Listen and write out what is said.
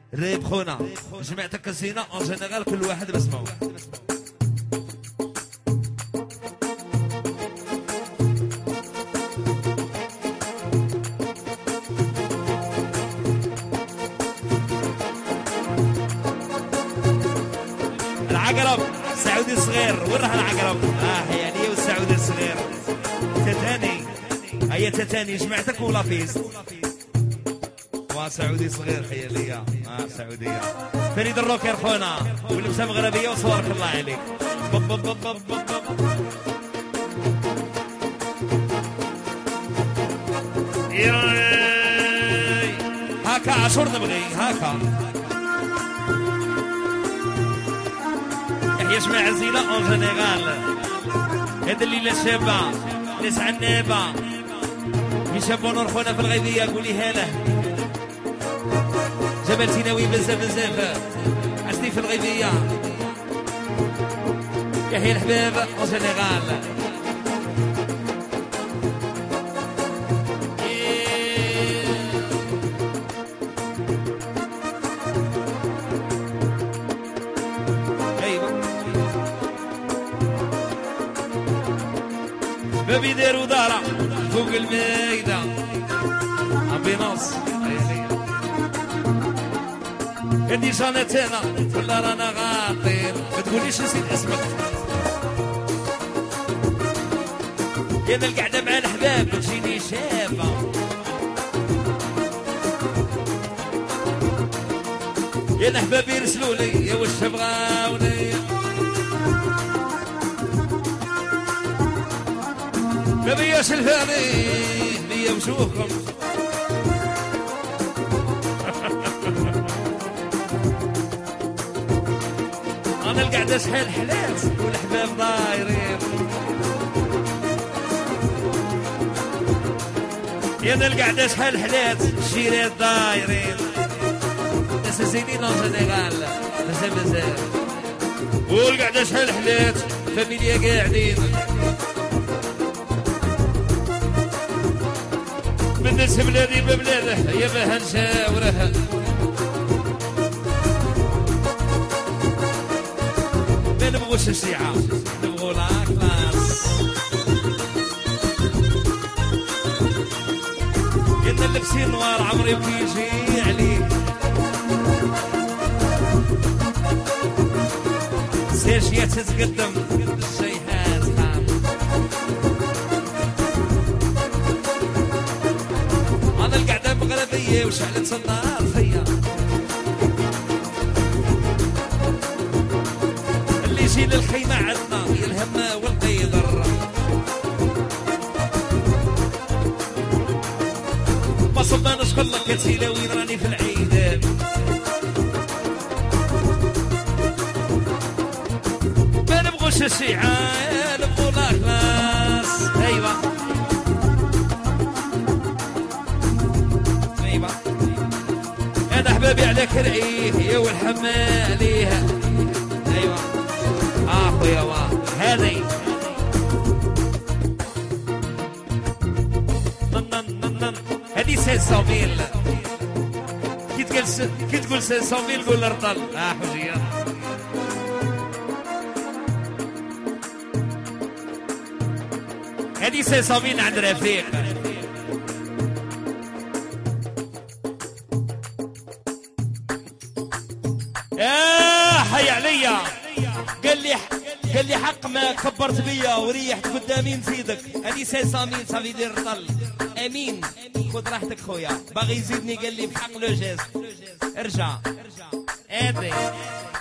ريب خونا جمعتك كازينة اون جينيرال كل واحد باسمه. العقرب سعودي الصغير وراه العقرب هي لي والسعودي الصغير تتاني هي تتاني جمعتك ولا فيس وسعودي صغير حيا ليا سعودية فريد الروكر خونا ولبسه مغربية وصورك الله عليك بب بب بب بب بب. هاكا عشور نبغي هاكا يحيى جماعة زينة اون جينيرال هاد الليلة شابة ناس عنابة يشابو نور خونا في الغيبية قولي هاله جبل تيناوي بزاف بزاف عشتي في الغيبية يحيى الحباب اون جينيرال بابي داروا دارة فوق المايدة امبينونس كدي جانتنا ولا رانا غاطين ما تقوليش نسيت اسمك يا ذا القعدة مع الحباب تجيني شابة يا الحباب يرسلوا لي يا واش تبغاوني ما بياش الفاني بيا وشوفكم انا القعدة شحال حلات والحباب دايرين يا انا القعدة شحال حلات الشيرات دايرين ناس زينين اون جينيرال بزاف بزاف والقعدة شحال حلات فاميليا قاعدين بالناس بلادي ببلاده يا باه نشاوره ما نبغوش الشيعة نبغو لا كلاس كنا لابسين نوار عمري بيجي عليك سيرجيات تتقدم الشيحات خام انا القعدة مغربية وشعلت النار فيا اللي يجي للخيمة عندنا الهم والقيدر ما صباناش كلك كتيلة وين راني في العيدان ما نبغوش الشيعة نبغو لا كلاس ايوا انا احبابي على كرعيه يا والحما عليها ايوا اخويا واه هذي هذي 500,000 كي تقول 500,000 قول رطل حجيه هذي 500,000 عند رفيق حي عليا قال لي حق ما كبرت بيا وريحت قدامي نزيدك هذه 500,000 صافي يدير طل امين خذ راحتك خويا باغي يزيدني قال لي بحق لو جيست ارجع ادري